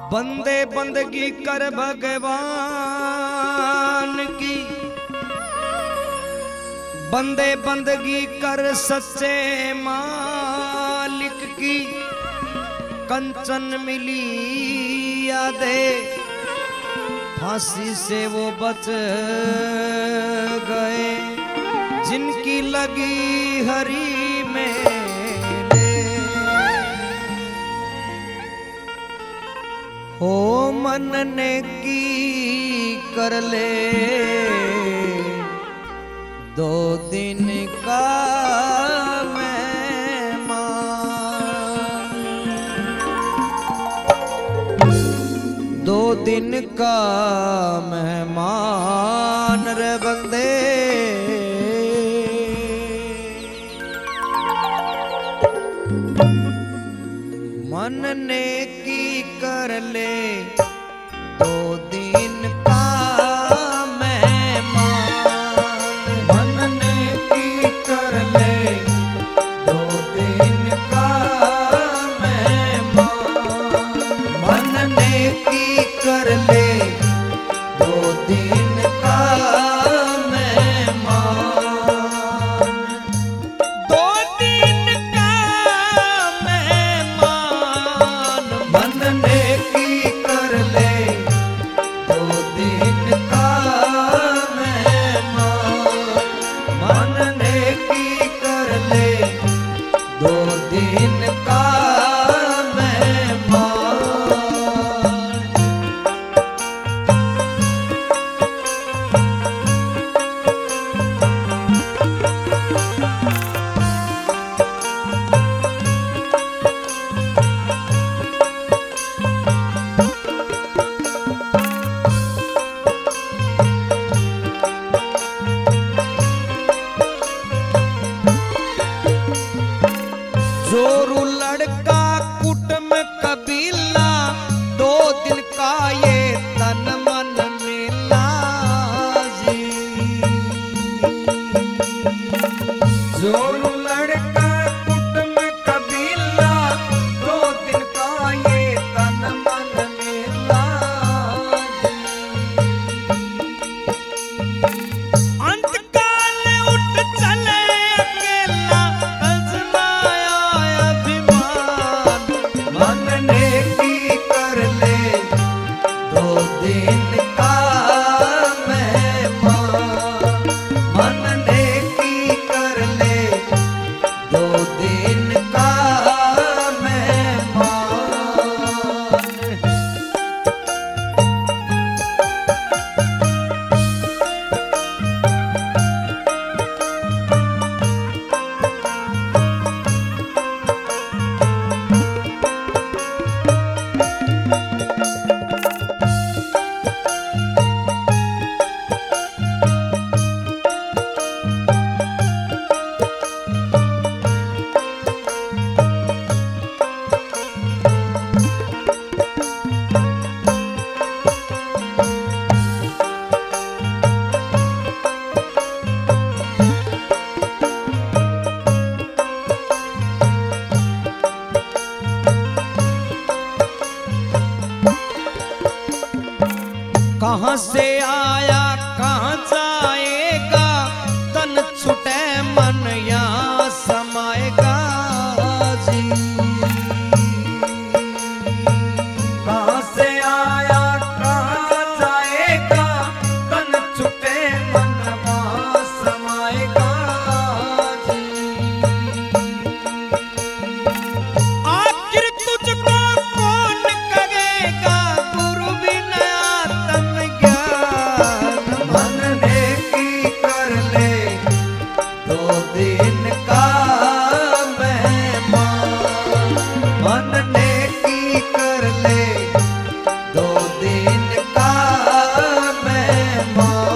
बंदे बंदगी कर भगवान की, बंदे बंदगी कर सच्चे मालिक की। कंचन मिली यादे फांसी से वो बच गए, जिनकी लगी हरी में हो मन ने की कर ले 2 दिन का मेहमान, 2 दिन का मेहमान रे बंदे। मन ने की कर ले 2 दिन का मेहमान, मन ने की कर ले 2 दिन का मेहमान, मन ने की कर ले 2 दिन का मेहमान, 2 दिन का मेहमान, मन ने की कर ले 2 दिन का मेहमान, मन ने की कर ले 2 दिन का मेहमान। जोरू लड़का कुटुंब कबीला, 2 दिन का ये तन मन मिला जी। जोरू लड़का कुटुंब कबीला, 2 दिन का ये तन मन मिला जी। अंतकाल उठ चले अकेला, आजमाया अभिमान, मन ने की कर ले 2 दिन का मेहमान, मन ने की कर ले 2 दिन का मेहमान। कहाँ से आया कहाँ जाएगा, तन छुटे मन यहाँ समाएगा जी। कहाँ से आया कहाँ जाएगा, तन छुटे मन वहाँ समाएगा जी। आखिर तुझको कौन कहेगा, गुरु भी नया तन ज्ञान, मन ने की कर ले 2 दिन का मेहमान, मन ने की कर ले 2 दिन का मेहमान।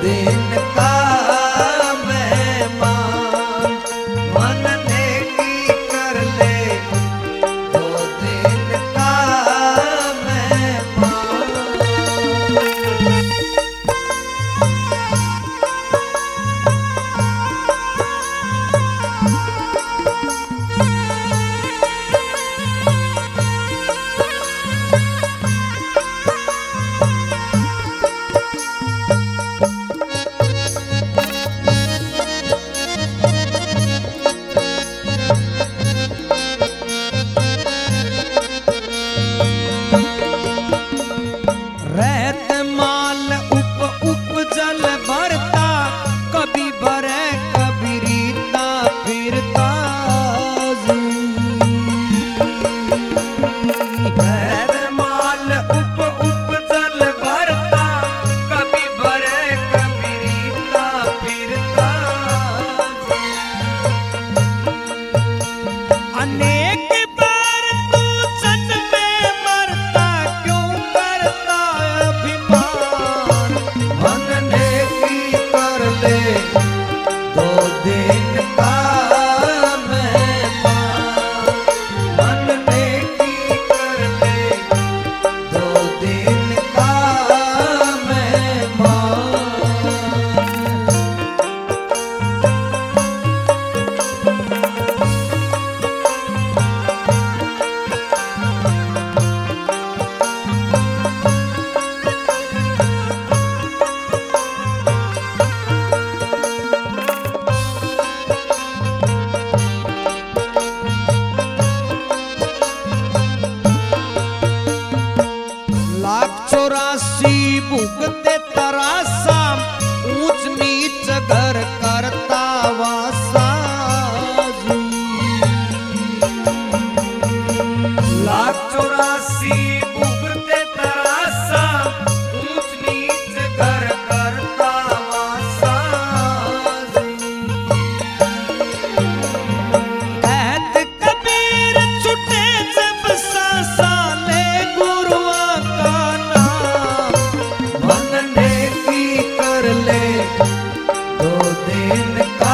दिन का मेहमान। मन नेकी कर ले, 2 दिन का मेहमान। रहत माल उपजल भरता, कभी भरे कभी रीता फिरता। रहत माल उपजल भरता, कभी भरे कभी रीता फिरता। अनेक बार तू जन्म में मरता, क्यों करता अभिमान। मन नेकी कर ले, 2 दिन का मेहमान। मन नेकी कर ले, 2 दिन का मेहमान। लाख 84 भुगते तरासा, ऊंच नीच घर करता वासा। लाख 84 भुगते तरासा, ऊंच नीच घर करता वासा। कहत कबीर छुटे जब सांसा, ले गुरुआ का नाम। मन नेकी कर ले, 2 दिन का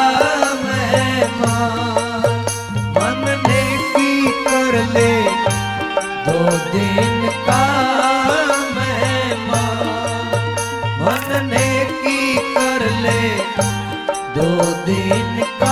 मेहमान। मन नेकी कर ले, 2 दिन का मेहमान। मन नेकी कर ले, 2 दिन का